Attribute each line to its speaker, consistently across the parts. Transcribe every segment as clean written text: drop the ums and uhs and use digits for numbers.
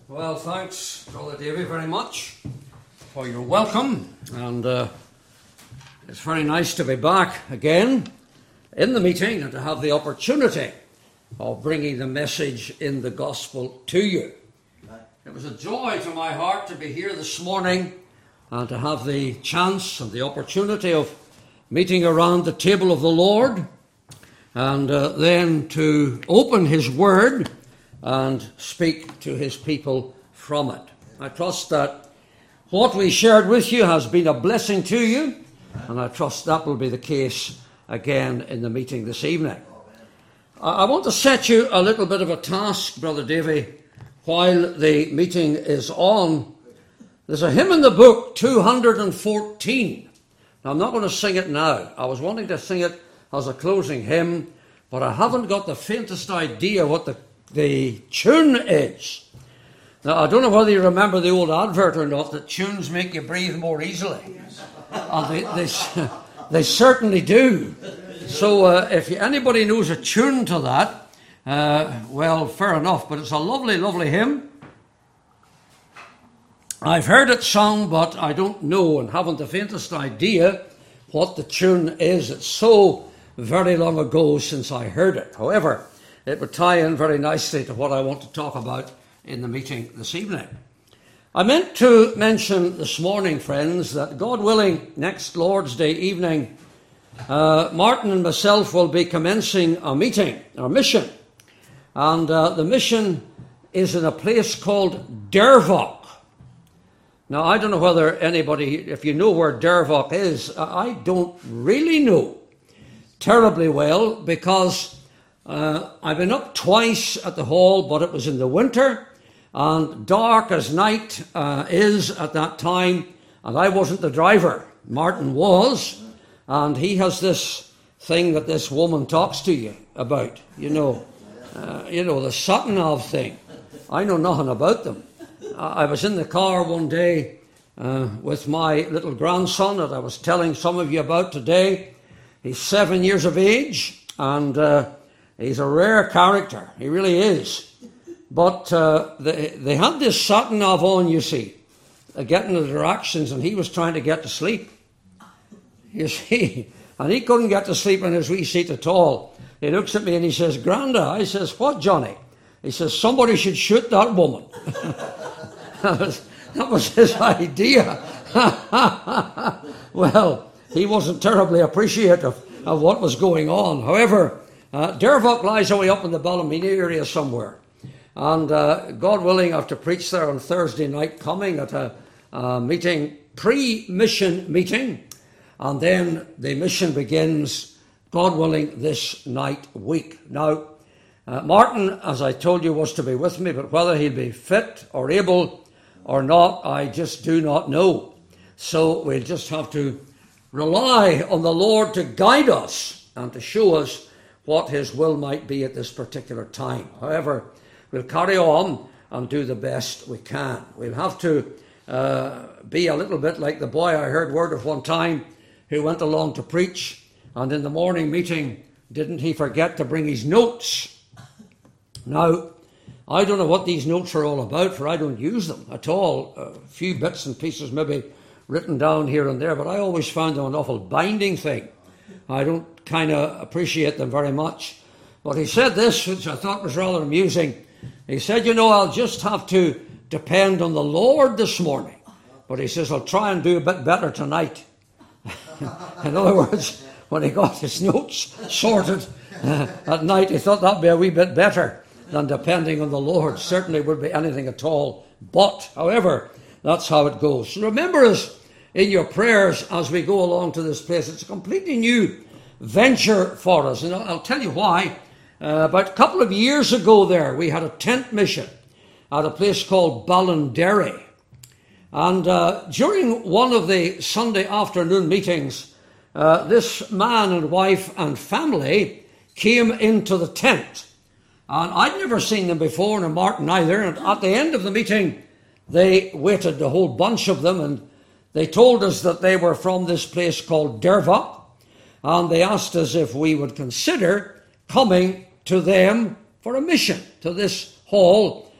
Speaker 1: Well, thanks, Brother Davy, very much for your welcome. And it's very nice to be back again in the meeting and to have the opportunity of bringing the message in the gospel to you. It was a joy to my heart to be here this morning and to have the chance and the opportunity of meeting around the table of the Lord and then to open His Word and speak to His people from it. I trust that what we shared with you has been a blessing to you, and I trust that will be the case again in the meeting this evening. I want to set you a little bit of a task, Brother Davy, while the meeting is on. There's a hymn in the book, 214. Now, I'm not going to sing it now. I was wanting to sing it as a closing hymn, but I haven't got the faintest idea what the tune is. Now, I don't know whether you remember the old advert or not, that tunes make you breathe more easily. And they certainly do. So if anybody knows a tune to that, well, fair enough. But it's a lovely, lovely hymn. I've heard it sung, but I don't know and haven't the faintest idea what the tune is. It's so very long ago since I heard it. However, it would tie in very nicely to what I want to talk about in the meeting this evening. I meant to mention this morning, friends, that God willing, next Lord's Day evening, Martin and myself will be commencing a meeting, our mission. And the mission is in a place called Dervock. Now, I don't know whether anybody, if you know where Dervock is, I don't really know terribly well, because I've been up twice at the hall, but it was in the winter and dark as night is at that time, and I wasn't the driver. Martin was, and he has this thing that this woman talks to you about, the Suttonov thing. I know nothing about them. I was in the car one day with my little grandson that I was telling some of you about today. He's 7 years of age, and he's a rare character. He really is. But they had this Suttonov on, you see, getting the directions, and he was trying to get to sleep. You see, and he couldn't get to sleep in his wee seat at all. He looks at me and he says, "Granda." I says, "What, Johnny?" He says, "Somebody should shoot that woman." that was his idea. Well, he wasn't terribly appreciative of what was going on. However, Dervock lies away up in the Ballymena area somewhere. And God willing, I have to preach there on Thursday night coming at a meeting, pre-mission meeting. And then the mission begins, God willing, this night week. Now, Martin, as I told you, was to be with me, but whether he'll be fit or able or not, I just do not know. So we'll just have to rely on the Lord to guide us and to show us what His will might be at this particular time. However, we'll carry on and do the best we can. We'll have to be a little bit like the boy I heard word of one time who went along to preach, and in the morning meeting, didn't he forget to bring his notes? Now, I don't know what these notes are all about, for I don't use them at all. A few bits and pieces maybe written down here and there, but I always found them an awful binding thing. I don't kind of appreciate them very much. But he said this, which I thought was rather amusing. He said, I'll just have to depend on the Lord this morning. But he says, I'll try and do a bit better tonight. In other words, when he got his notes sorted at night, he thought that'd be a wee bit better than depending on the Lord. Certainly would be anything at all. But, however, that's how it goes. So remember us in your prayers as we go along to this place. It's a completely new venture for us. And I'll tell you why. About a couple of years ago there, we had a tent mission at a place called Ballinderry. And during one of the Sunday afternoon meetings, this man and wife and family came into the tent. And I'd never seen them before, and Martin either. And at the end of the meeting, they waited, the whole bunch of them, and they told us that they were from this place called Dervock. And they asked us if we would consider coming to them for a mission, to this hall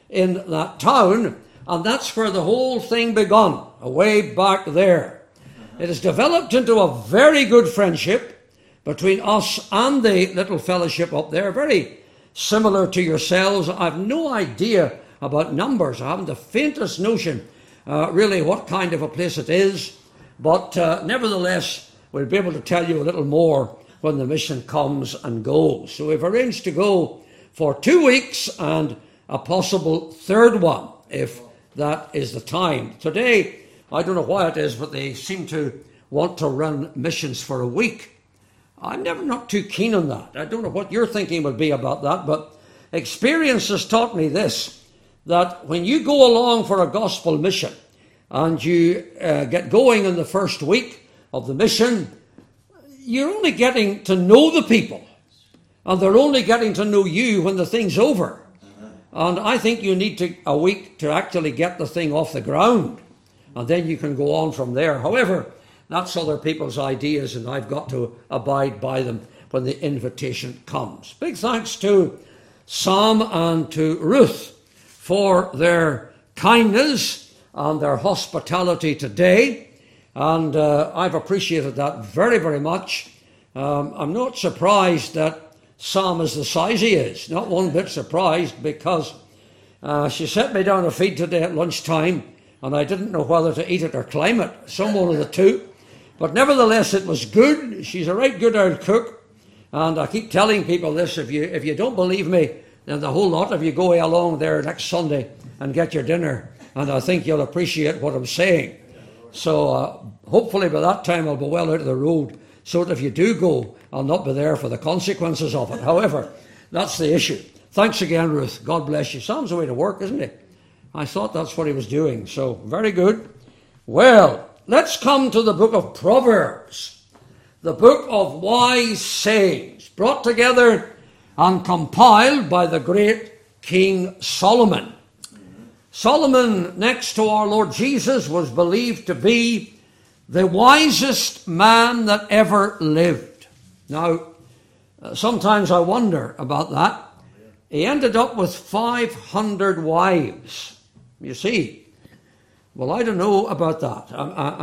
Speaker 1: in that town, and that's where the whole thing begun, way back there. It has developed into a very good friendship between us and the little fellowship up there, very similar to yourselves. I've no idea about numbers. I haven't the faintest notion really what kind of a place it is, but nevertheless we'll be able to tell you a little more when the mission comes and goes. So we've arranged to go for 2 weeks and a possible third one, if that is the time. Today, I don't know why it is, but they seem to want to run missions for a week. I'm never not too keen on that. I don't know what your thinking would be about that, but experience has taught me this, that when you go along for a gospel mission and you get going in the first week of the mission, you're only getting to know the people, and they're only getting to know you when the thing's over. And I think you need a week to actually get the thing off the ground, and then you can go on from there. However, that's other people's ideas, and I've got to abide by them when the invitation comes. Big thanks to Sam and to Ruth for their kindness and their hospitality today. And I've appreciated that very, very much. I'm not surprised that Sam is the size he is. Not one bit surprised, because she set me down a feed today at lunchtime, and I didn't know whether to eat it or climb it. Some one of the two. But nevertheless, it was good. She's a right good old cook. And I keep telling people this, if you don't believe me, then the whole lot of you go along there next Sunday and get your dinner. And I think you'll appreciate what I'm saying. So hopefully by that time I'll be well out of the road, so that if you do go, I'll not be there for the consequences of it. However, that's the issue. Thanks again, Ruth. God bless you. Sam's away to work, isn't he? I thought that's what he was doing. So, very good. Well, let's come to the book of Proverbs, the book of wise sayings, brought together and compiled by the great King Solomon. Solomon, next to our Lord Jesus, was believed to be the wisest man that ever lived. Now, sometimes I wonder about that. He ended up with 500 wives. You see, well, I don't know about that.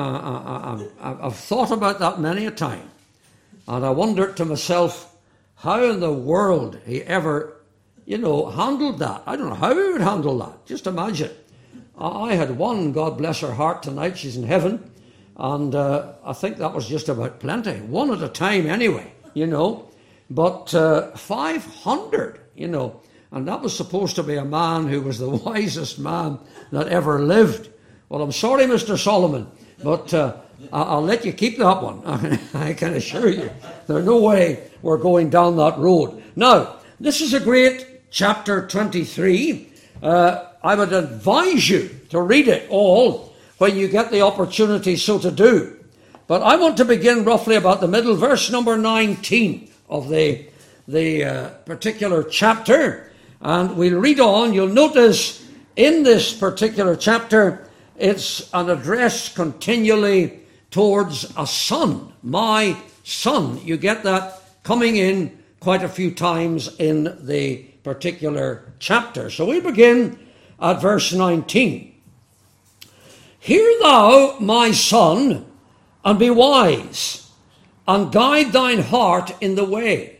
Speaker 1: I've thought about that many a time. And I wondered to myself how in the world he ever, handled that. I don't know how he would handle that. Just imagine. I had one, God bless her heart, tonight. She's in heaven. And I think that was just about plenty. One at a time anyway, But 500, And that was supposed to be a man who was the wisest man that ever lived. Well, I'm sorry, Mr. Solomon, but I'll let you keep that one. I can assure you, there's no way we're going down that road. Now, this is a great chapter 23. I would advise you to read it all when you get the opportunity so to do. But I want to begin roughly about the middle, verse number 19 of the particular chapter. And we'll read on. You'll notice in this particular chapter, it's an address continually towards a son. My son. You get that coming in quite a few times in the particular chapter. So we begin at verse 19. Hear thou, my son, and be wise, and guide thine heart in the way.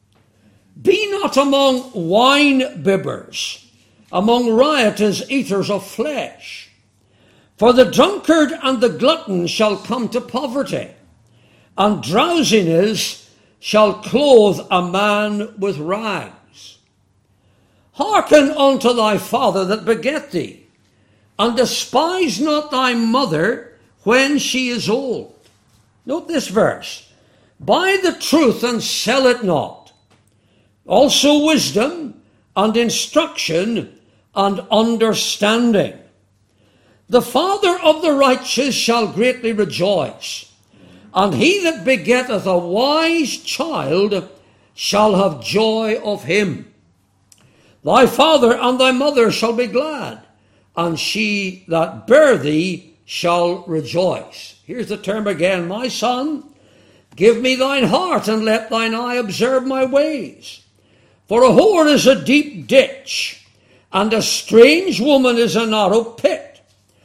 Speaker 1: Be not among wine bibbers, among riotous eaters of flesh. For the drunkard and the glutton shall come to poverty, and drowsiness shall clothe a man with rags. Hearken unto thy father that begat thee, and despise not thy mother when she is old. Note this verse. Buy the truth and sell it not. Also wisdom and instruction and understanding. The father of the righteous shall greatly rejoice, and he that begetteth a wise child shall have joy of him. Thy father and thy mother shall be glad, and she that bare thee shall rejoice. Here's the term again. My son, give me thine heart, and let thine eye observe my ways. For a whore is a deep ditch, and a strange woman is a narrow pit.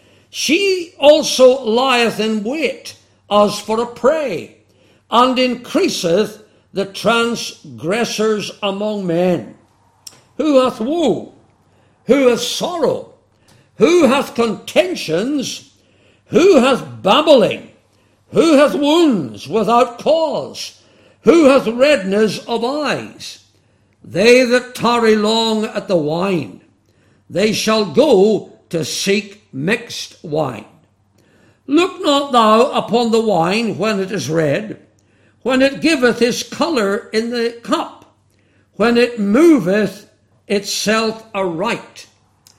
Speaker 1: She also lieth in wait as for a prey, and increaseth the transgressors among men. Who hath woe? Who hath sorrow? Who hath contentions? Who hath babbling? Who hath wounds without cause? Who hath redness of eyes? They that tarry long at the wine, they shall go to seek mixed wine. Look not thou upon the wine when it is red, when it giveth his colour in the cup, when it moveth itself aright.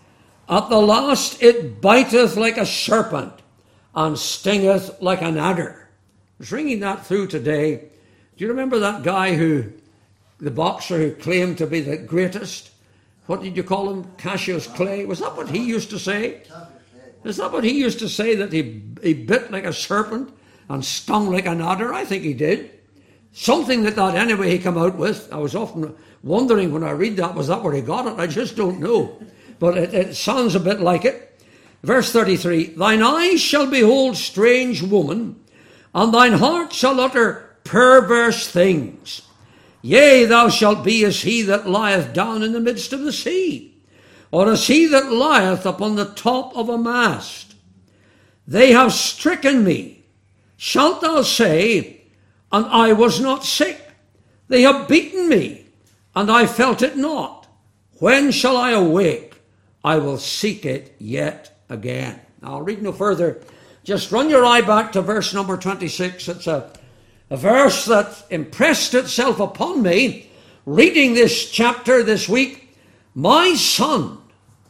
Speaker 1: At the last it biteth like a serpent, and stingeth like an adder. I was reading that through today. Do you remember that guy the boxer who claimed to be the greatest? What did you call him? Cassius Clay? Was that what he used to say? Is that what he used to say, that he bit like a serpent and stung like an adder? I think he did. Something like that anyway he came out with. I was often wondering when I read that, was that where he got it? I just don't know. But it sounds a bit like it. Verse 33, thine eyes shall behold strange woman, and thine heart shall utter perverse things. Yea, thou shalt be as he that lieth down in the midst of the sea, or as he that lieth upon the top of a mast. They have stricken me. Shalt thou say, and I was not sick? They have beaten me, and I felt it not. When shall I awake? I will seek it yet again. Now, I'll read no further. Just run your eye back to verse number 26. It's a verse that impressed itself upon me reading this chapter this week. My son,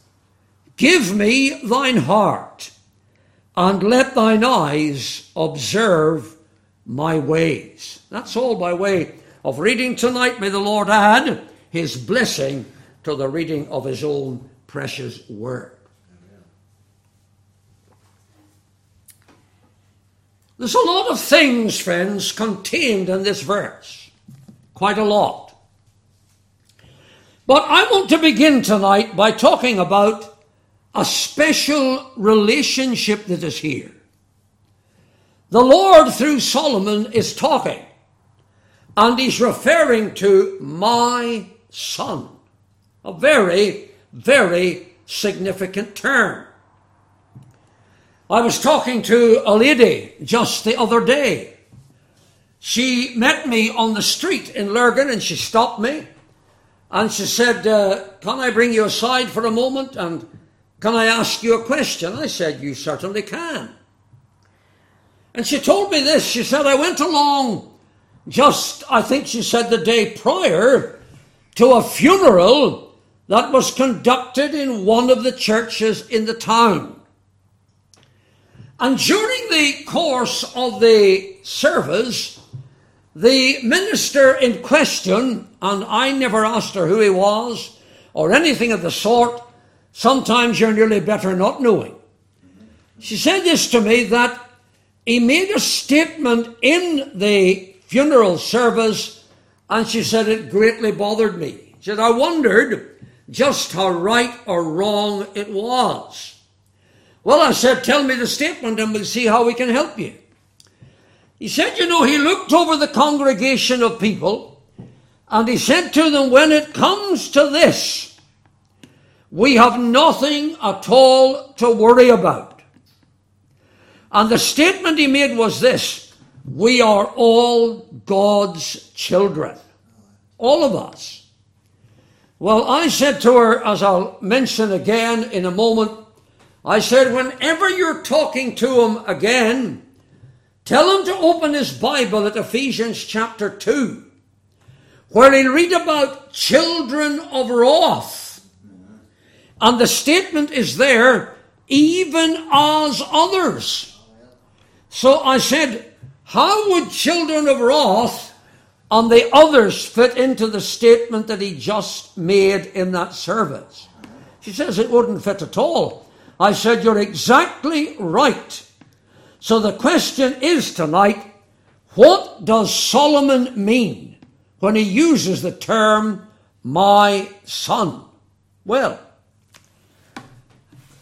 Speaker 1: give me thine heart, and let thine eyes observe my ways. That's all by way of reading tonight. May the Lord add his blessing to the reading of his own precious word. There's a lot of things, friends, contained in this verse. Quite a lot. But I want to begin tonight by talking about a special relationship that is here. The Lord, through Solomon, is talking, and he's referring to my son. A very, very significant term. I was talking to a lady just the other day. She met me on the street in Lurgan, and she stopped me. And she said, can I bring you aside for a moment? And can I ask you a question? I said, you certainly can. And she told me this. She said, I went along I think she said the day prior, to a funeral that was conducted in one of the churches in the town. And during the course of the service, the minister in question, and I never asked her who he was or anything of the sort, sometimes you're nearly better not knowing. She said this to me, that he made a statement in the funeral service, and she said it greatly bothered me. She said, I wondered just how right or wrong it was. Well, I said, tell me the statement and we'll see how we can help you. He said, he looked over the congregation of people and he said to them, when it comes to this, we have nothing at all to worry about. And the statement he made was this: we are all God's children. All of us. Well, I said to her, as I'll mention again in a moment, I said, whenever you're talking to him again, tell him to open his Bible at Ephesians chapter 2, where he'll read about children of wrath. And the statement is there, even as others. So I said, how would children of wrath and the others fit into the statement that he just made in that service? She says it wouldn't fit at all. I said, you're exactly right. So the question is tonight, what does Solomon mean when he uses the term, my son? Well,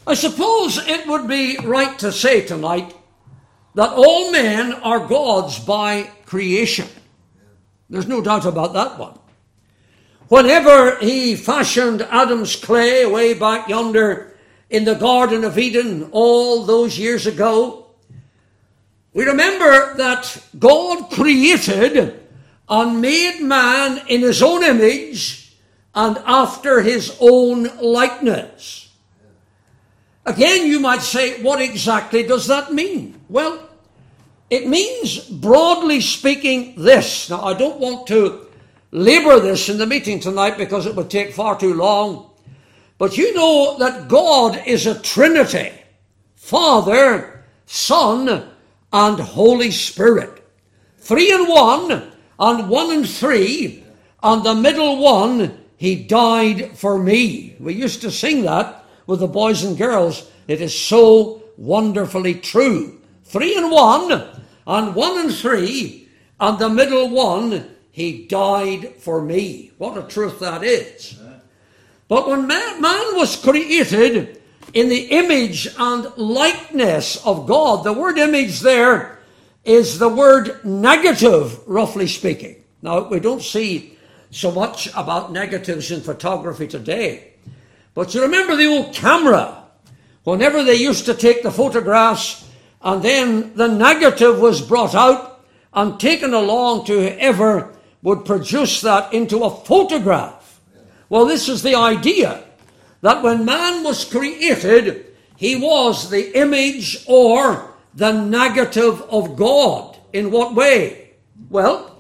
Speaker 1: I suppose it would be right to say tonight that all men are God's by creation. There's no doubt about that one. Whenever he fashioned Adam's clay way back yonder in the Garden of Eden all those years ago, we remember that God created and made man in his own image and after his own likeness. Again, you might say, what exactly does that mean? Well, it means, broadly speaking, this. Now, I don't want to labor this in the meeting tonight because it would take far too long. But you know that God is a Trinity: Father, Son, and Holy Spirit. 3 in 1, and 1 in 3, and the middle one, he died for me. We used to sing that with the boys and girls. It is so wonderfully true. 3 in 1, and 1 in 3, and the middle one, he died for me. What a truth that is. But when man was created in the image and likeness of God, the word image there is the word negative, roughly speaking. Now, we don't see so much about negatives in photography today. But you remember the old camera, whenever they used to take the photographs, and then the negative was brought out and taken along to whoever would produce that into a photograph. Well, this is the idea, that when man was created, he was the image or the negative of God. In what way? Well,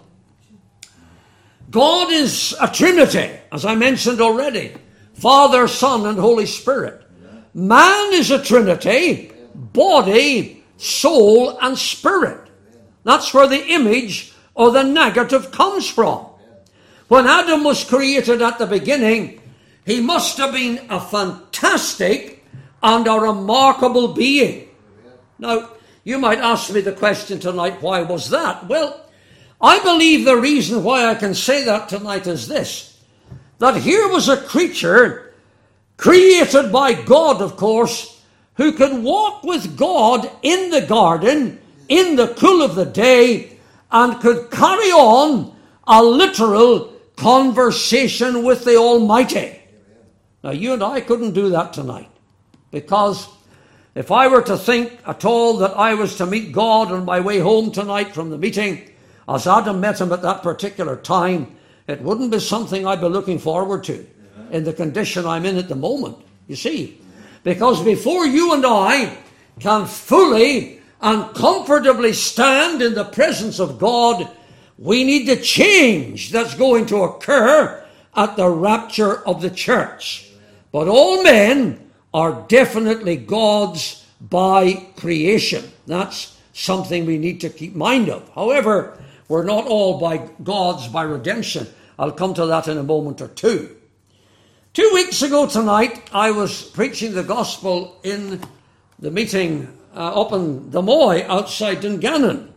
Speaker 1: God is a Trinity, as I mentioned already: Father, Son, and Holy Spirit. Man is a Trinity: body, soul, and spirit. That's where the image or the negative comes from. When Adam was created at the beginning, he must have been a fantastic and a remarkable being. Now, you might ask me the question tonight, why was that? Well, I believe the reason why I can say that tonight is this: that here was a creature created by God, of course, who could walk with God in the garden in the cool of the day and could carry on a literal conversation with the Almighty. Now, you and I couldn't do that tonight, because if I were to think at all that I was to meet God on my way home tonight from the meeting, as Adam met him at that particular time, it wouldn't be something I'd be looking forward to in the condition I'm in at the moment, you see. Because before you and I can fully and comfortably stand in the presence of God, we need the change that's going to occur at the rapture of the church. But all men are definitely God's by creation. That's something we need to keep mind of. However, we're not all by God's by redemption. I'll come to that in a moment or two. 2 weeks ago tonight, I was preaching the gospel in the meeting up in the Moy outside Dungannon.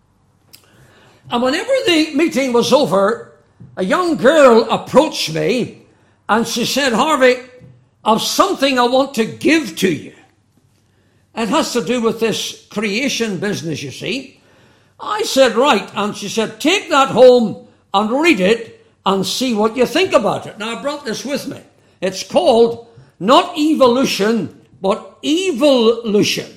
Speaker 1: And whenever the meeting was over, a young girl approached me and she said, "Harvey, I've something I want to give to you. It has to do with this creation business, you see." I said, "Right." And she said, "Take that home and read it and see what you think about it." Now, I brought this with me. It's called not evolution, but evolution.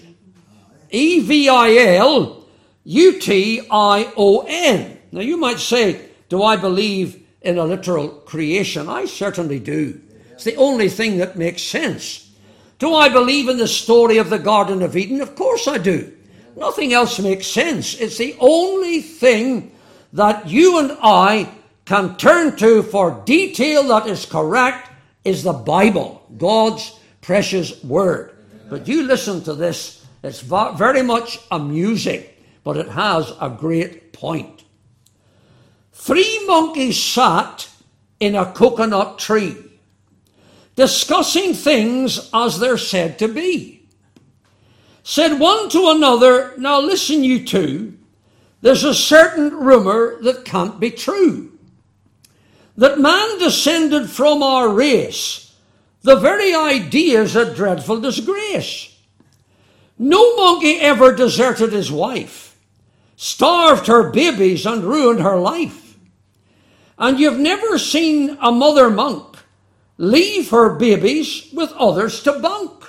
Speaker 1: E-V-I-L-U-T-I-O-N. Now, you might say, do I believe in a literal creation? I certainly do. It's the only thing that makes sense. Do I believe in the story of the Garden of Eden? Of course I do. Nothing else makes sense. It's the only thing that you and I can turn to for detail that is correct is the Bible, God's precious word. But you listen to this. It's very much amusing, but it has a great point. 3 monkeys sat in a coconut tree, discussing things as they're said to be. Said one to another, "Now listen, you two, there's a certain rumor that can't be true. That man descended from our race, The very idea is a dreadful disgrace. No monkey ever deserted his wife, starved her babies and ruined her life. And you've never seen a mother monk leave her babies with others to bunk,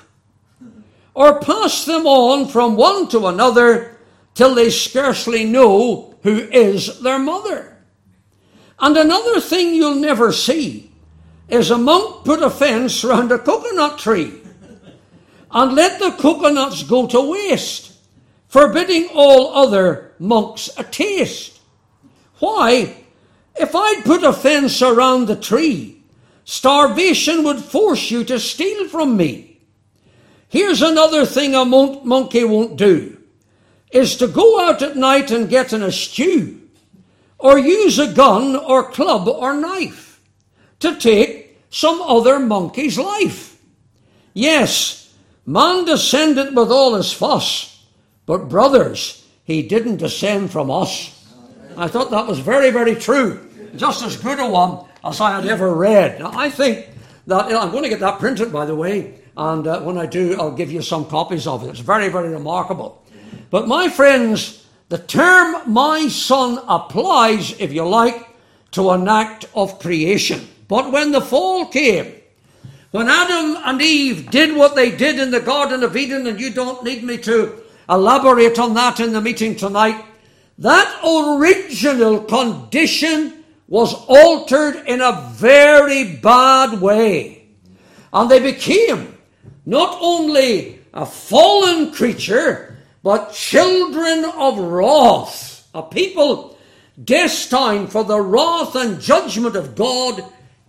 Speaker 1: or pass them on from one to another till they scarcely know who is their mother. And another thing you'll never see is a monk put a fence round a coconut tree and let the coconuts go to waste, forbidding all other monks a taste. Why? If I'd put a fence around the tree, starvation would force you to steal from me. Here's another thing a monkey won't do, is to go out at night and get in a stew, or use a gun or club or knife to take some other monkey's life. Yes, man descended with all his fuss, but brothers, he didn't descend from us. I thought that was very, very true. Just as good a one as I had ever read. Now, I think that, I'm going to get that printed, by the way, and when I do, I'll give you some copies of it. It's very, very remarkable. But my friends, the term my son applies, if you like, to an act of creation. But when the fall came, when Adam and Eve did what they did in the Garden of Eden, and you don't need me to elaborate on that in the meeting tonight, that original condition was altered in a very bad way. And they became not only a fallen creature, but children of wrath, a people destined for the wrath and judgment of God,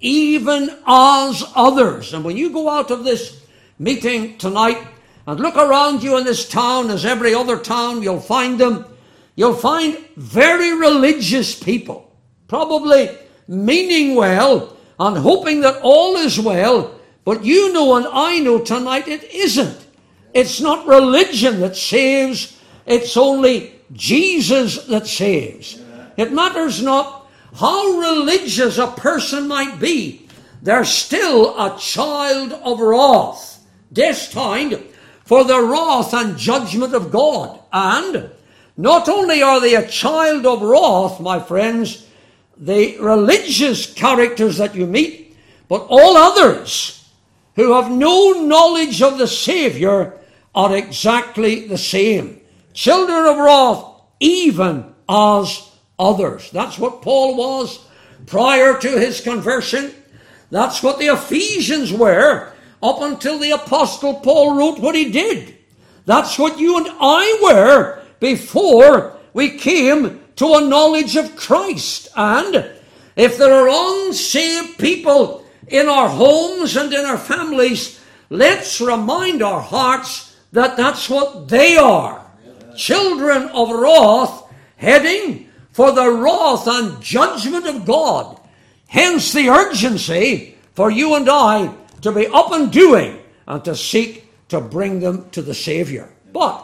Speaker 1: even as others. And when you go out of this meeting tonight and look around you in this town, as every other town, you'll find them. You'll find very religious people, probably meaning well and hoping that all is well, but you know and I know tonight it isn't. It's not religion that saves, it's only Jesus that saves. It matters not how religious a person might be, they're still a child of wrath, destined for the wrath and judgment of God. And not only are they a child of wrath, my friends, the religious characters that you meet, but all others who have no knowledge of the Savior are exactly the same. Children of wrath, even as others. That's what Paul was prior to his conversion. That's what the Ephesians were up until the Apostle Paul wrote what he did. That's what you and I were before we came to a knowledge of Christ. And if there are unsaved people in our homes and in our families, let's remind our hearts that that's what they are. Children of wrath, heading for the wrath and judgment of God. Hence the urgency for you and I to be up and doing and to seek to bring them to the Savior. But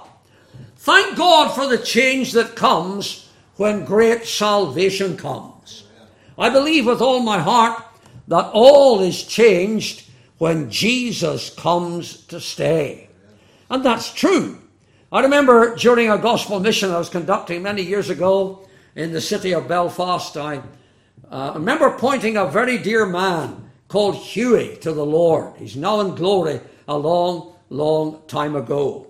Speaker 1: thank God for the change that comes when great salvation comes. I believe with all my heart that all is changed when Jesus comes to stay. And that's true. I remember during a gospel mission I was conducting many years ago in the city of Belfast, I remember pointing a very dear man called Huey to the Lord. He's now in glory a long, long time ago.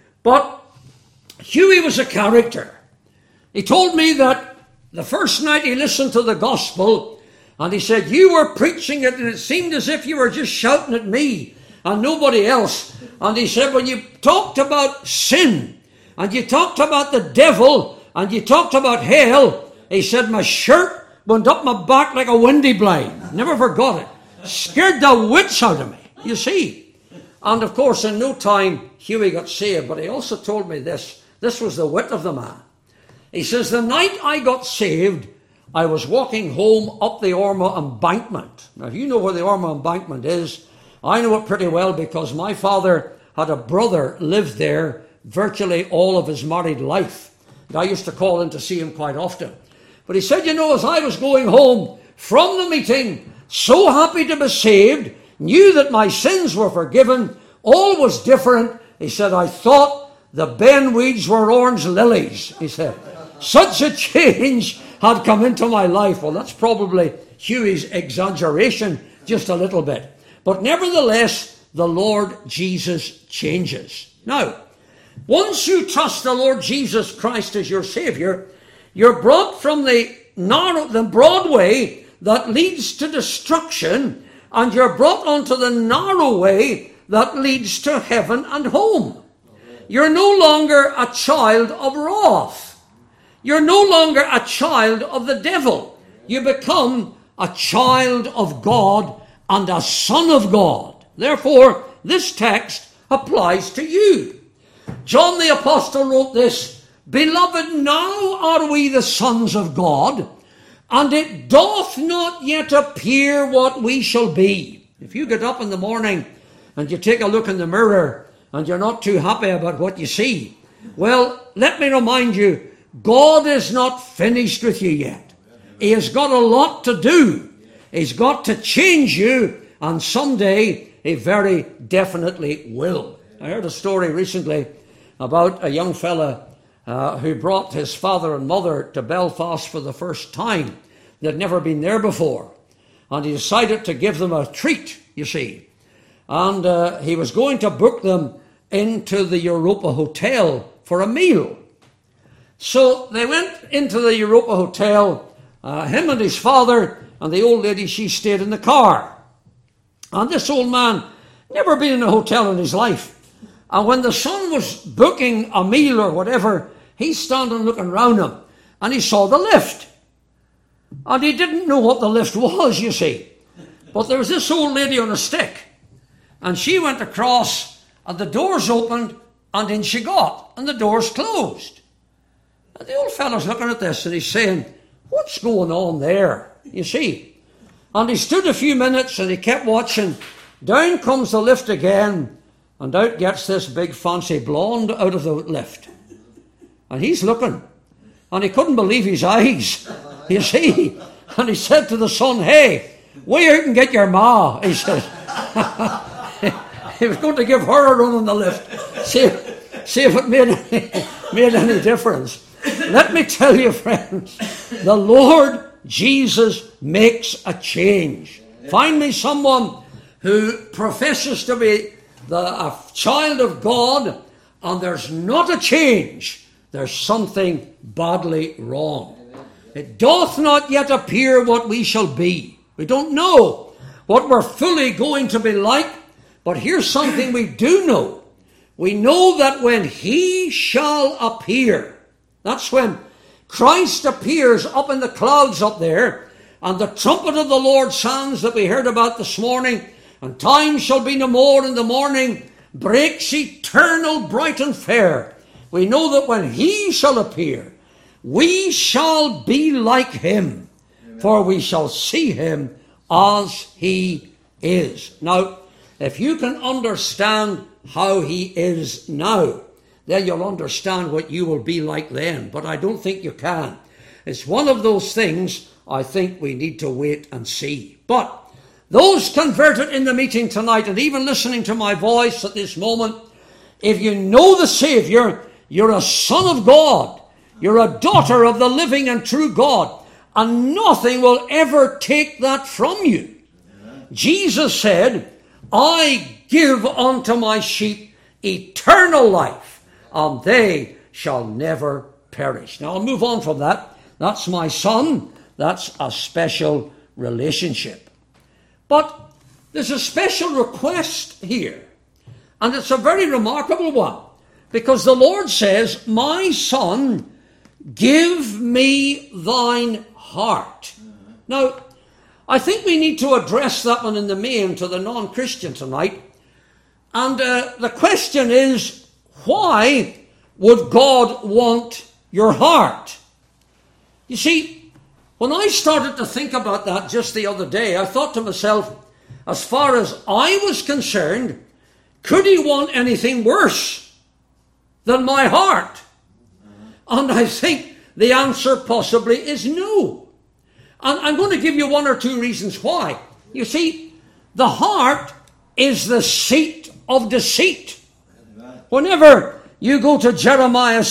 Speaker 1: But Huey was a character. He told me that the first night he listened to the gospel, and he said, you were preaching it and it seemed as if you were just shouting at me and nobody else. And he said, when you talked about sin, and you talked about the devil, and you talked about hell, he said, my shirt went up my back like a windy blind. Never forgot it. Scared the wits out of me, you see. And of course, in no time, Huey got saved. But he also told me this. This was the wit of the man. He says, the night I got saved, I was walking home up the Ormeau embankment. Now, if you know where the Ormeau embankment is, I know it pretty well because my father had a brother lived there virtually all of his married life. And I used to call in to see him quite often. But he said, as I was going home from the meeting, so happy to be saved, knew that my sins were forgiven. All was different. He said, I thought the benweeds were orange lilies. He said, such a change had come into my life. Well, that's probably Huey's exaggeration just a little bit. But nevertheless, the Lord Jesus changes. Now, once you trust the Lord Jesus Christ as your Savior, you're brought from the broad way that leads to destruction, and you're brought onto the narrow way that leads to heaven and home. You're no longer a child of wrath. You're no longer a child of the devil. You become a child of God and a son of God. Therefore, this text applies to you. John the Apostle wrote this, Beloved, now are we the sons of God, and it doth not yet appear what we shall be. If you get up in the morning and you take a look in the mirror and you're not too happy about what you see, well, let me remind you, God is not finished with you yet. He has got a lot to do. He's got to change you, and someday He very definitely will. I heard a story recently about a young fella who brought his father and mother to Belfast for the first time. They'd never been there before. And he decided to give them a treat, you see. And he was going to book them into the Europa Hotel for a meal. So they went into the Europa Hotel, him and his father, and the old lady, she stayed in the car. And this old man, never been in a hotel in his life. And when the son was booking a meal or whatever, he's standing looking round him, and he saw the lift. And he didn't know what the lift was, you see. But there was this old lady on a stick, and she went across, and the doors opened, and in she got, and the doors closed. And the old fellow's looking at this, and he's saying, what's going on there, you see? And he stood a few minutes, and he kept watching. Down comes the lift again, and out gets this big fancy blonde out of the lift. And he's looking, and he couldn't believe his eyes, you see. And he said to the son, hey, way out and get your ma, he said. He was going to give her a run on the lift, see if it made any difference. Let me tell you, friends, the Lord Jesus makes a change. Find me someone who professes to be a child of God, and there's not a change. There's something badly wrong. It doth not yet appear what we shall be. We don't know what we're fully going to be like, but here's something we do know. We know that when He shall appear, that's when Christ appears up in the clouds up there, and the trumpet of the Lord sounds that we heard about this morning, and time shall be no more, in the morning breaks eternal, bright and fair. We know that when He shall appear, we shall be like Him, for we shall see Him as He is. Now, if you can understand how He is now, then you'll understand what you will be like then. But I don't think you can. It's one of those things I think we need to wait and see. But those converted in the meeting tonight, and even listening to my voice at this moment, if you know the Savior, you're a son of God. You're a daughter of the living and true God. And nothing will ever take that from you. Amen. Jesus said, I give unto my sheep eternal life, and they shall never perish. Now I'll move on from that. That's my son. That's a special relationship. But there's a special request here. And it's a very remarkable one. Because the Lord says, my son, give me thine heart. Now, I think we need to address that one in the main to the non-Christian tonight. And the question is, why would God want your heart? You see, when I started to think about that just the other day, I thought to myself, as far as I was concerned, could He want anything worse than my heart? And I think the answer possibly is no. And I'm going to give you one or two reasons why. You see, the heart is the seat of deceit. Whenever you go to Jeremiah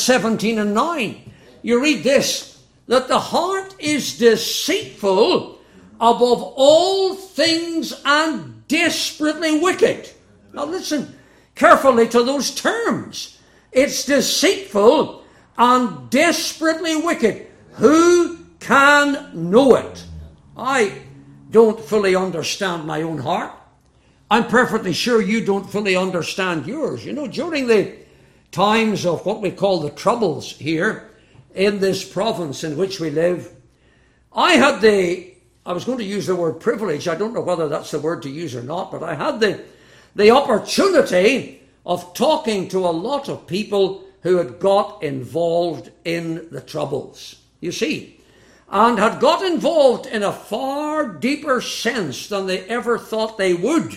Speaker 1: 17:9, you read this, that the heart is deceitful above all things and desperately wicked. Now listen carefully to those terms. It's deceitful and desperately wicked. Who can know it? I don't fully understand my own heart. I'm perfectly sure you don't fully understand yours. You know, during the times of what we call the Troubles here in this province in which we live, I was going to use the word privilege. I don't know whether that's the word to use or not, but I had the opportunity of talking to a lot of people who had got involved in the Troubles, you see, and had got involved in a far deeper sense than they ever thought they would.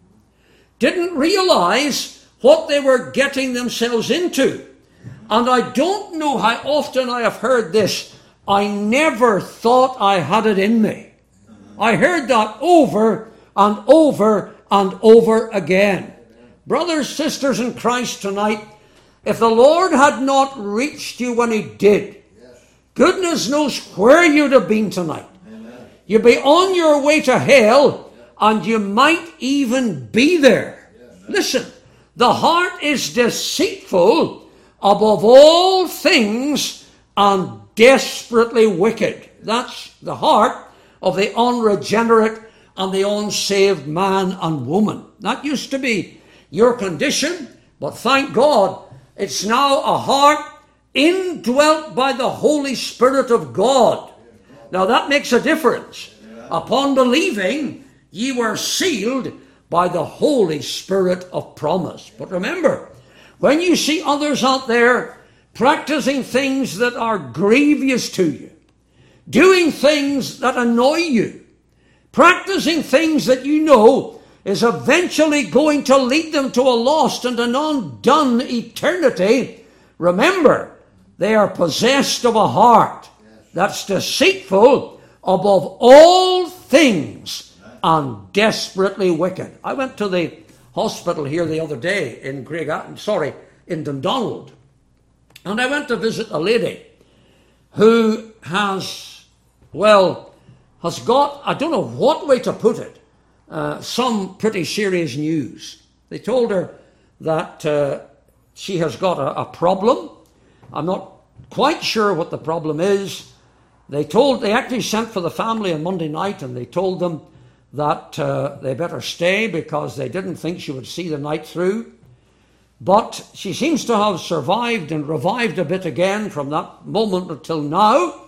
Speaker 1: Didn't realize what they were getting themselves into. And I don't know how often I have heard this. I never thought I had it in me. I heard that over and over and over again. Brothers, sisters in Christ tonight, if the Lord had not reached you when he did, goodness knows where you'd have been tonight. You'd be on your way to hell, and you might even be there. Listen, the heart is deceitful above all things and desperately wicked. That's the heart of the unregenerate and the unsaved man and woman. That used to be your condition, but thank God, it's now a heart indwelt by the Holy Spirit of God. Now that makes a difference. Upon believing, ye were sealed by the Holy Spirit of promise. But remember, when you see others out there practicing things that are grievous to you, doing things that annoy you, practicing things that you know is eventually going to lead them to a lost and an undone eternity, remember, they are possessed of a heart that's deceitful above all things and desperately wicked. I went to the hospital here the other day in in Dundonald, and I went to visit a lady who has got, I don't know what way to put it, some pretty serious news. They told her that she has got a problem. I'm not quite sure what the problem is. They actually sent for the family on Monday night, and they told them that they better stay because they didn't think she would see the night through. But she seems to have survived and revived a bit again from that moment until now.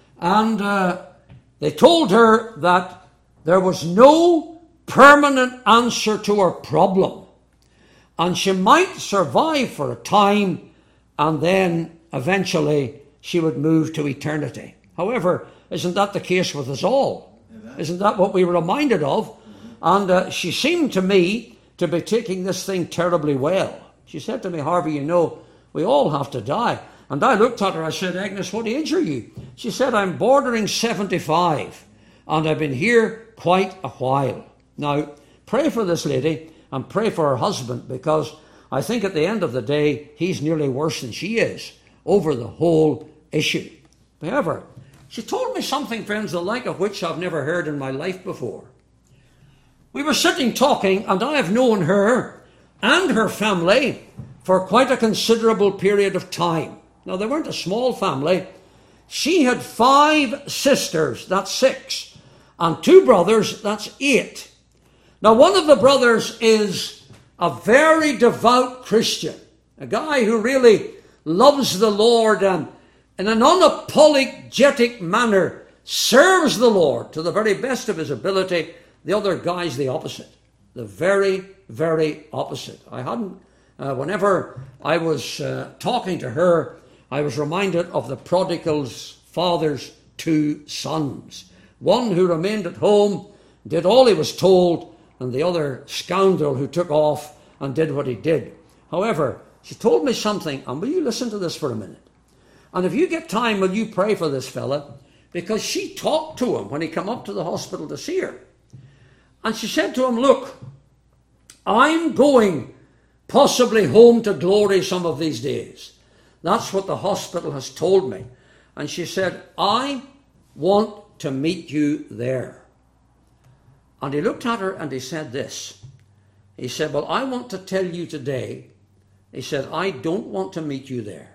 Speaker 1: And they told her that there was no permanent answer to her problem. And she might survive for a time, and then eventually she would move to eternity. However, isn't that the case with us all? Amen. Isn't that what we were reminded of? And she seemed to me to be taking this thing terribly well. She said to me, Harvey, you know, we all have to die. And I looked at her, I said, Agnes, what age are you? She said, I'm bordering 75, and I've been here quite a while. Now, pray for this lady and pray for her husband, because I think at the end of the day, he's nearly worse than she is over the whole issue. However, she told me something, friends, the like of which I've never heard in my life before. We were sitting talking, and I have known her and her family for quite a considerable period of time. Now, they weren't a small family. She had 5 sisters, that's 6, and 2 brothers, that's 8. Now, one of the brothers is a very devout Christian, a guy who really loves the Lord and in an unapologetic manner serves the Lord to the very best of his ability. The other guy's the opposite, the very, very opposite. Whenever I was talking to her, I was reminded of the prodigal's father's 2 sons. One who remained at home, did all he was told, and the other scoundrel who took off and did what he did. However, she told me something, and will you listen to this for a minute? And if you get time, will you pray for this fella? Because she talked to him when he came up to the hospital to see her. And she said to him, look, I'm going possibly home to glory some of these days. That's what the hospital has told me. And she said, I want to meet you there. And he looked at her and he said this. He said, well, I want to tell you today, he said, I don't want to meet you there.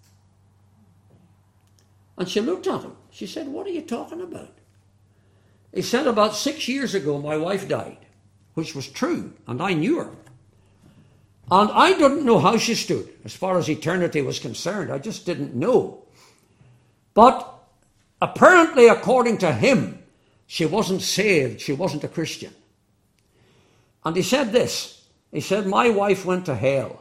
Speaker 1: And she looked at him. She said, what are you talking about? He said, about 6 years ago, my wife died, which was true, and I knew her. And I didn't know how she stood as far as eternity was concerned. I just didn't know. But apparently, according to him, she wasn't saved. She wasn't a Christian. And he said this. He said, my wife went to hell.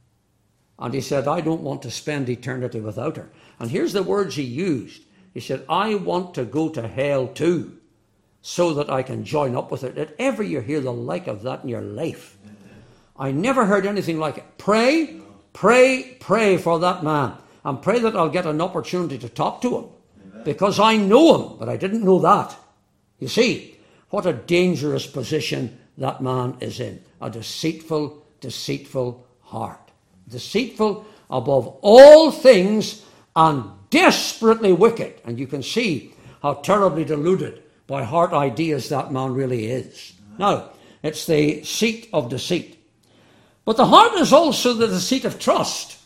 Speaker 1: And he said, I don't want to spend eternity without her. And here's the words he used. He said, I want to go to hell too, so that I can join up with her. Did ever you hear the like of that in your life? I never heard anything like it. Pray, pray, pray for that man. And pray that I'll get an opportunity to talk to him. Because I know him, but I didn't know that. You see, what a dangerous position that man is in. A deceitful, deceitful heart. Deceitful above all things and desperately wicked. And you can see how terribly deluded by heart ideas that man really is. Now, it's the seat of deceit. But the heart is also the seat of trust.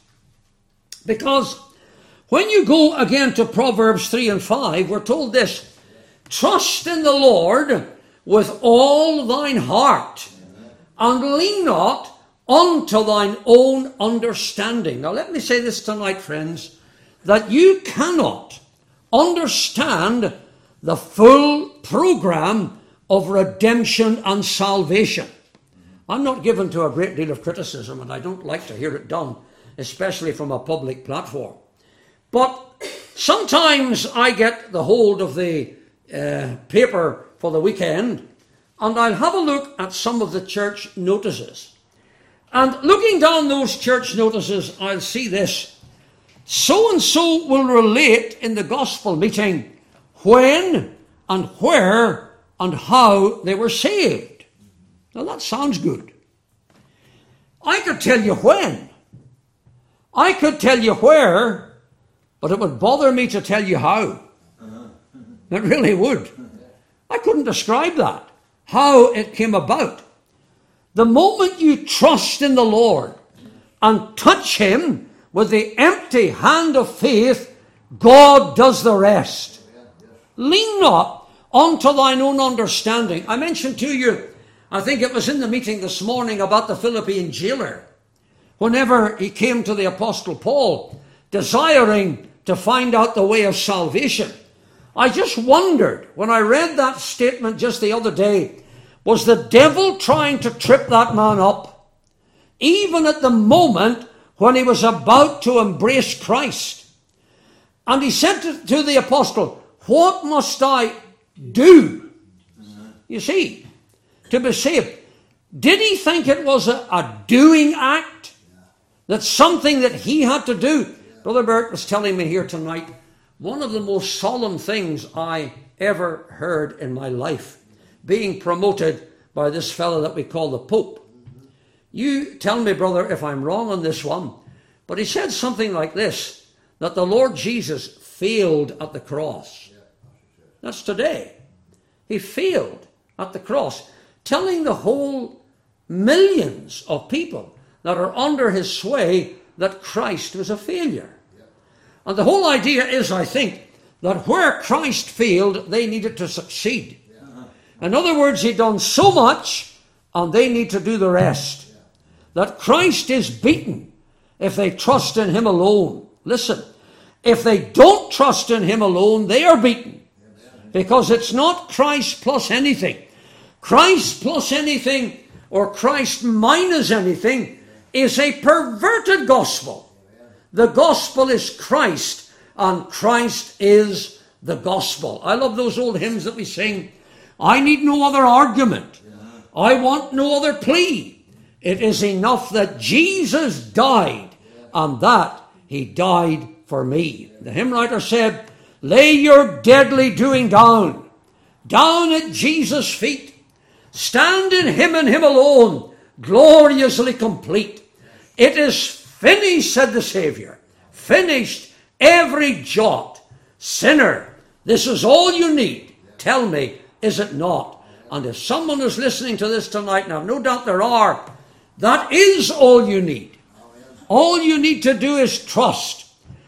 Speaker 1: Because when you go again to Proverbs 3 and 5, we're told this, trust in the Lord with all thine heart, and lean not unto thine own understanding. Now let me say this tonight, friends, that you cannot understand the full program of redemption and salvation. I'm not given to a great deal of criticism, and I don't like to hear it done, especially from a public platform. But sometimes I get the hold of the paper for the weekend, and I'll have a look at some of the church notices. And looking down those church notices, I'll see this. So-and-so will relate in the gospel meeting when and where and how they were saved. Now that sounds good. I could tell you when. I could tell you where, but it would bother me to tell you how. It really would. I couldn't describe that, how it came about. The moment you trust in the Lord and touch him with the empty hand of faith, God does the rest. Lean not unto thine own understanding. I mentioned to you, I think it was in the meeting this morning, about the Philippian jailer. Whenever he came to the Apostle Paul, desiring to find out the way of salvation, I just wondered, when I read that statement just the other day, was the devil trying to trip that man up? Even at the moment when he was about to embrace Christ. And he said to the apostle, what must I do? You see, to be saved. Did he think it was a doing act? That's something that he had to do? Brother Bert was telling me here tonight, one of the most solemn things I ever heard in my life, being promoted by this fellow that we call the Pope. You tell me, brother, if I'm wrong on this one, but he said something like this, that the Lord Jesus failed at the cross. That's today. He failed at the cross, telling the whole millions of people that are under his sway that Christ was a failure. And the whole idea is, I think, that where Christ failed, they needed to succeed. In other words, he'd done so much, and they need to do the rest. That Christ is beaten if they trust in him alone. Listen, if they don't trust in him alone, they are beaten. Because it's not Christ plus anything. Christ plus anything, or Christ minus anything, is a perverted gospel. The gospel is Christ, and Christ is the gospel. I love those old hymns that we sing. I need no other argument. I want no other plea. It is enough that Jesus died, and that he died for me. The hymn writer said, lay your deadly doing down at Jesus' feet. Stand in him and him alone, gloriously complete. It is finished, said the Savior. Finished every jot. Sinner, this is all you need. Tell me, is it not? And if someone is listening to this tonight, and I've no doubt there are, that is all you need. All you need to do is trust.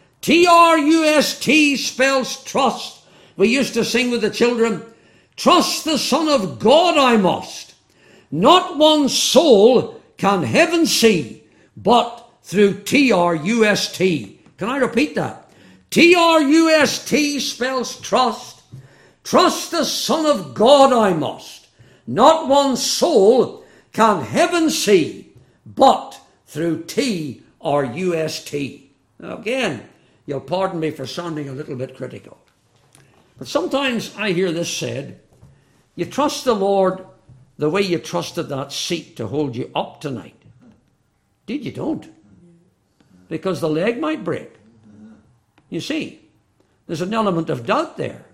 Speaker 1: T-R-U-S-T spells trust. We used to sing with the children, trust the Son of God I must. Not one soul can heaven see, but through T-R-U-S-T. Can I repeat that? T-R-U-S-T spells trust. Trust the Son of God I must. Not one soul can heaven see, but through T-R-U-S-T. Now again, you'll pardon me for sounding a little bit critical. But sometimes I hear this said, you trust the Lord the way you trusted that seat to hold you up tonight. Did you don't? Because the leg might break. You see, there's an element of doubt there.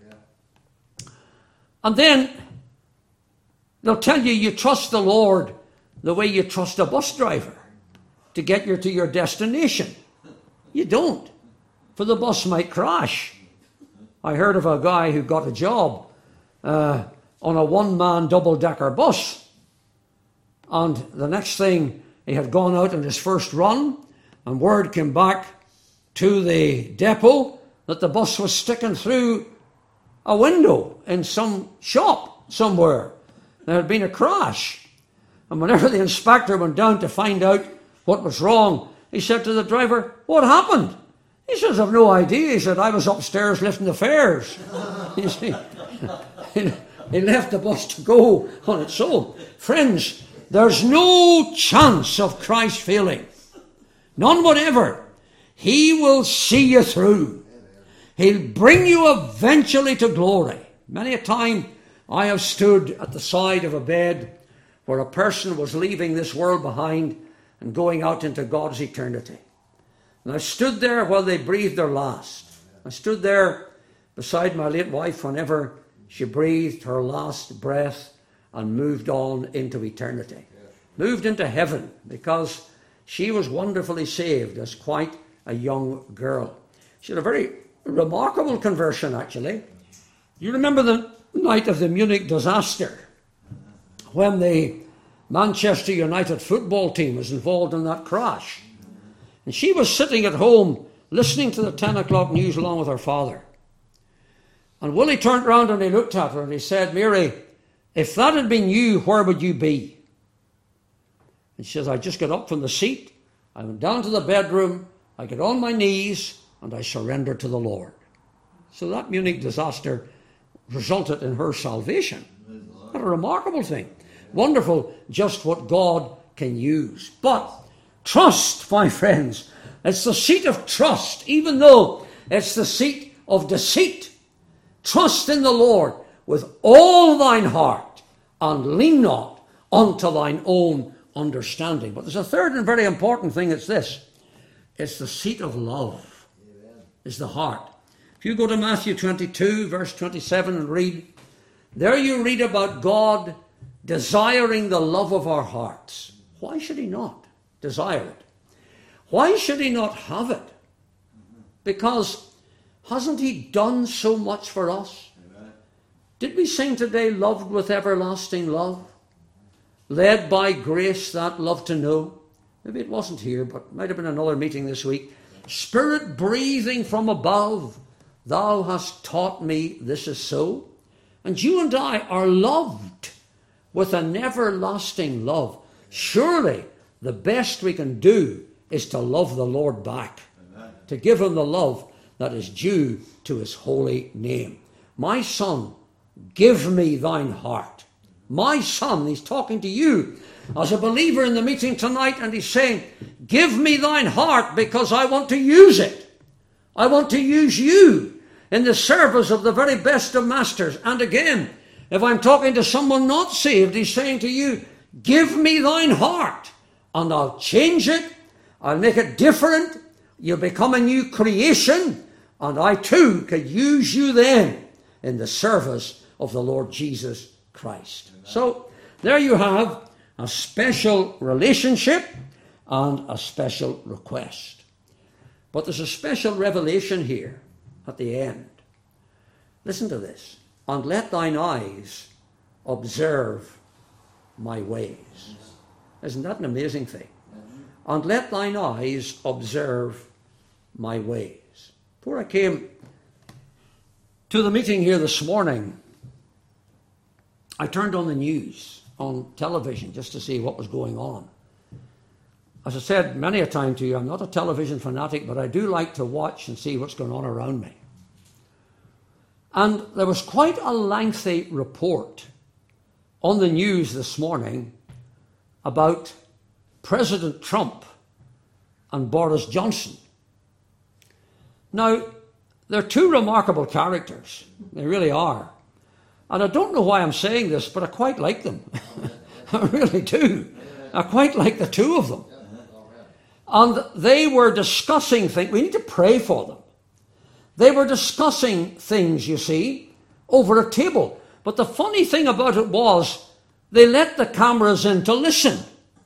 Speaker 1: And then they'll tell you you trust the Lord the way you trust a bus driver to get you to your destination. You don't, for the bus might crash. I heard of a guy who got a job on a one-man double-decker bus. And the next thing, he had gone out on his first run, and word came back to the depot that the bus was sticking through a window in some shop somewhere. There had been a crash. And whenever the inspector went down to find out what was wrong, he said to the driver, what happened? He says, I've no idea. He said, I was upstairs lifting the fares. You see, he left the bus to go on its own. Friends, there's no chance of Christ failing. None whatever. He will see you through. He'll bring you eventually to glory. Many a time I have stood at the side of a bed where a person was leaving this world behind and going out into God's eternity. And I stood there while they breathed their last. I stood there beside my late wife whenever she breathed her last breath and moved on into eternity. Moved into heaven, because she was wonderfully saved as quite a young girl. She had a very remarkable conversion, actually. You remember the night of the Munich disaster, when the Manchester United football team was involved in that crash. And she was sitting at home listening to the 10 o'clock news along with her father. And Willie turned round and he looked at her and he said, Mary, if that had been you, where would you be? And she says, I just got up from the seat, I went down to the bedroom, I got on my knees, and I surrendered to the Lord. So that Munich disaster resulted in her salvation. What a remarkable thing. Wonderful just what God can use. But trust, my friends, it's the seat of trust, even though it's the seat of deceit. Trust in the Lord with all thine heart, and lean not unto thine own understanding. But there's a third and very important thing. It's this. It's the seat of love. It's the heart. If you go to Matthew 22, verse 27 and read, there you read about God desiring the love of our hearts. Why should he not desire it? Why should he not have it? Because hasn't he done so much for us? Amen. Did we sing today, loved with everlasting love? Led by grace that love to know. Maybe it wasn't here, but it might have been another meeting this week. Spirit breathing from above, thou hast taught me this is so. And you and I are loved with an everlasting love. Surely the best we can do is to love the Lord back. Amen. To give him the love that is due to his holy name. My son, give me thine heart. My son, he's talking to you as a believer in the meeting tonight, and he's saying, give me thine heart because I want to use it. I want to use you in the service of the very best of masters. And again, if I'm talking to someone not saved, he's saying to you, give me thine heart and I'll change it. I'll make it different. You'll become a new creation, and I too can use you then in the service of the Lord Jesus Christ. So there you have a special relationship and a special request. But there's a special revelation here at the end. Listen to this. And let thine eyes observe my ways. Isn't that an amazing thing? And let thine eyes observe my ways. Before I came to the meeting here this morning, I turned on the news on television just to see what was going on. As I said many a time to you, I'm not a television fanatic, but I do like to watch and see what's going on around me. And there was quite a lengthy report on the news this morning about President Trump and Boris Johnson. Now, they're two remarkable characters. They really are. And I don't know why I'm saying this, but I quite like them. I really do. I quite like the two of them. And they were discussing things. We need to pray for them. They were discussing things, you see, over a table. But the funny thing about it was, they let the cameras in to listen.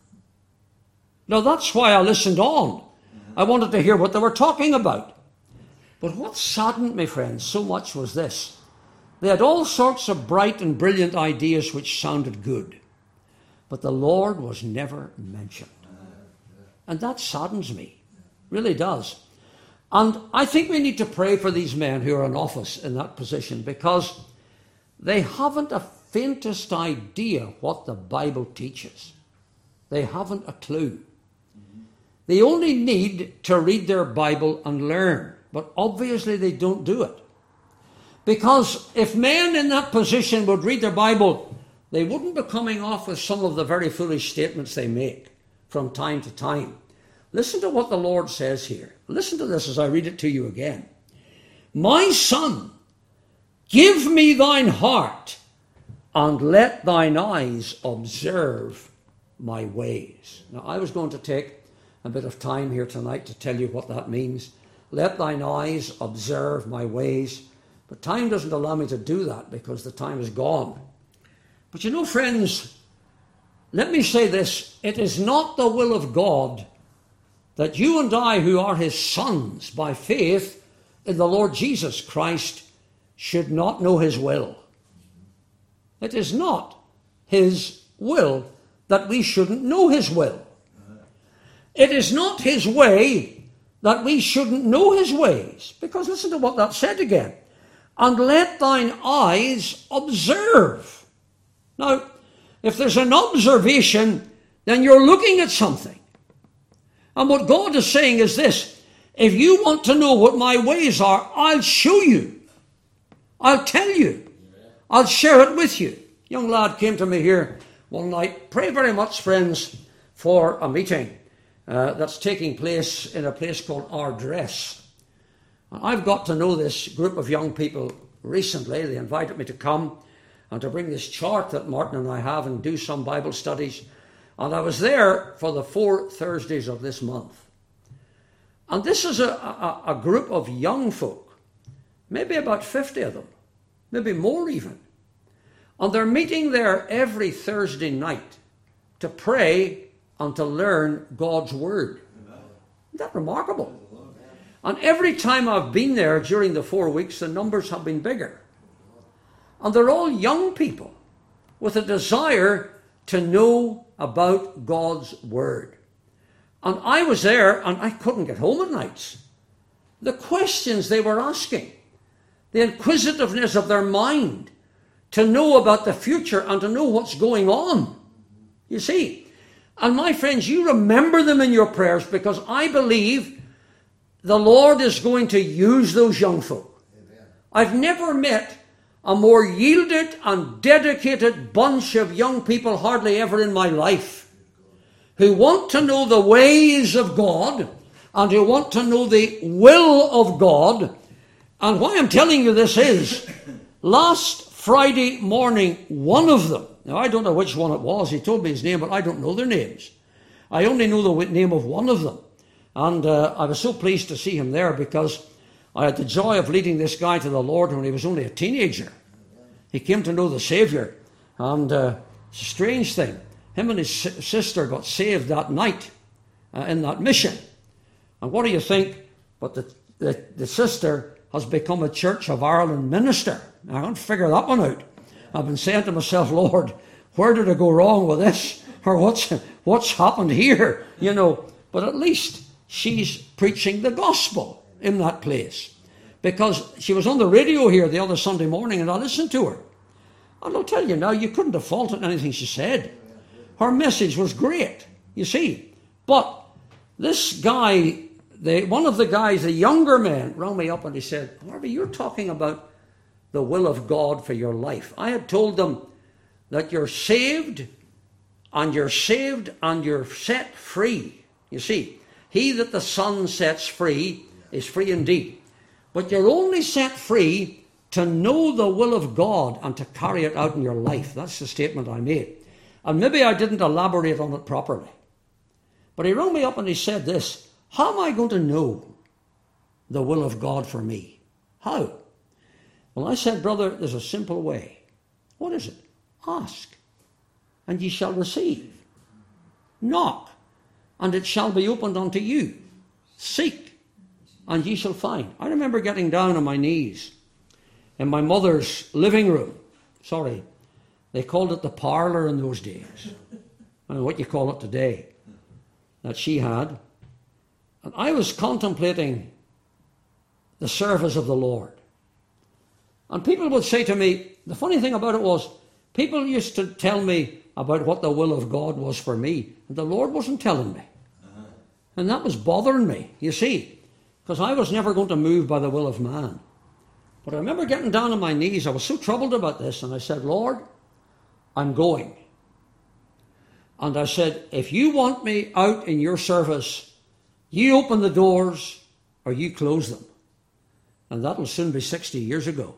Speaker 1: Now, that's why I listened on. I wanted to hear what they were talking about. But what saddened me, friends, so much was this. They had all sorts of bright and brilliant ideas which sounded good. But the Lord was never mentioned. And that saddens me. Really does. And I think we need to pray for these men who are in office in that position, because they haven't a faintest idea what the Bible teaches. They haven't a clue. They only need to read their Bible and learn, but obviously they don't do it. Because if men in that position would read their Bible, they wouldn't be coming off with some of the very foolish statements they make from time to time. Listen to what the Lord says here. Listen to this as I read it to you again. My son, give me thine heart, and let thine eyes observe my ways. Now, I was going to take a bit of time here tonight to tell you what that means. Let thine eyes observe my ways. But time doesn't allow me to do that because the time is gone. But you know, friends, let me say this. It is not the will of God that you and I, who are his sons by faith in the Lord Jesus Christ, should not know his will. It is not his will that we shouldn't know his will. It is not his way that we shouldn't know his ways. Because listen to what that said again. And let thine eyes observe. Now, if there's an observation, then you're looking at something. And what God is saying is this. If you want to know what my ways are, I'll show you. I'll tell you. I'll share it with you. A young lad came to me here one night. Pray very much, friends, for a meeting that's taking place in a place called Ardress. I've got to know this group of young people recently. They invited me to come and to bring this chart that Martin and I have and do some Bible studies. And I was there for the 4 Thursdays of this month. And this is a group of young folk, maybe about 50 of them, maybe more even. And they're meeting there every Thursday night to pray and to learn God's Word. Isn't that remarkable? And every time I've been there during the 4 weeks, the numbers have been bigger. And they're all young people with a desire to know about God's Word. And I was there and I couldn't get home at nights. The questions they were asking, the inquisitiveness of their mind to know about the future and to know what's going on. You see, and my friends, you remember them in your prayers, because I believe the Lord is going to use those young folk. Amen. I've never met a more yielded and dedicated bunch of young people, hardly ever in my life, who want to know the ways of God and who want to know the will of God. And why I'm telling you this is, last Friday morning, one of them, now I don't know which one it was, he told me his name, but I don't know their names. I only know the name of one of them. And I was so pleased to see him there, because I had the joy of leading this guy to the Lord when he was only a teenager. He came to know the Saviour, and It's a strange thing. Him and his sister got saved that night in that mission. And what do you think? But the sister has become a Church of Ireland minister. I can't figure that one out. I've been saying to myself, Lord, where did I go wrong with this? Or what's happened here? You know, but at least she's preaching the gospel in that place. Because she was on the radio here the other Sunday morning and I listened to her. And I'll tell you now, you couldn't have faulted anything she said. Her message was great, you see. But this guy, one of the guys, a younger man, rang me up and he said, Harvey, you're talking about the will of God for your life. I had told them that you're saved and you're set free. You see, he that the Son sets free is free indeed. But you're only set free to know the will of God and to carry it out in your life. That's the statement I made. And maybe I didn't elaborate on it properly. But he rang me up and he said this, how am I going to know the will of God for me? How? Well, I said, brother, there's a simple way. What is it? Ask, and ye shall receive. Knock, and it shall be opened unto you. Seek, and ye shall find. I remember getting down on my knees in my mother's living room. Sorry, they called it the parlour in those days. I don't know what you call it today, that she had. And I was contemplating the service of the Lord. And people would say to me, the funny thing about it was, people used to tell me about what the will of God was for me, and the Lord wasn't telling me. And that was bothering me, you see, because I was never going to move by the will of man. But I remember getting down on my knees. I was so troubled about this, and I said, Lord, I'm going. And I said, if you want me out in your service, you open the doors or you close them. And that will soon be 60 years ago.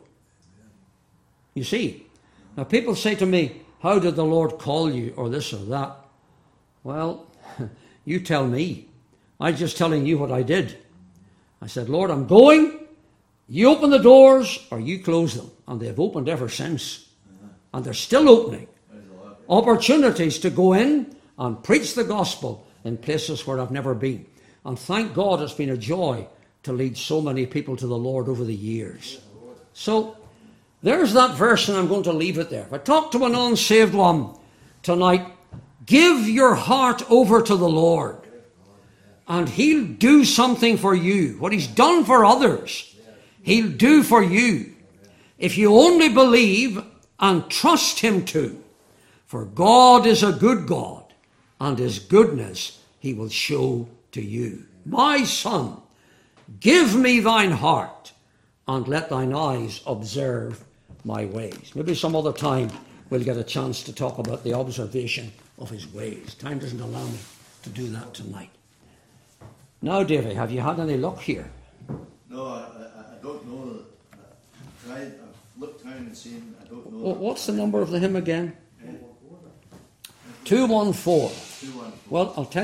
Speaker 1: You see, now people say to me, how did the Lord call you, or this or that? Well, you tell me. I'm just telling you what I did. I said, Lord, I'm going. You open the doors or you close them. And they've opened ever since. And they're still opening. Opportunities to go in and preach the gospel in places where I've never been. And thank God it's been a joy to lead so many people to the Lord over the years. So there's that verse, and I'm going to leave it there. If I talk to an unsaved one tonight, give your heart over to the Lord, and He'll do something for you. What He's done for others, He'll do for you. If you only believe and trust Him to. For God is a good God, and His goodness He will show to you. My son, give me thine heart, and let thine eyes observe my ways. Maybe some other time we'll get a chance to talk about the observation of His ways. Time doesn't allow me to do that tonight. Now, Davy, have you had any luck here?
Speaker 2: No, I don't know. I've looked down and seen, I don't know.
Speaker 1: What's the number of the hymn again? 214.
Speaker 2: 214.
Speaker 1: Well, I'll tell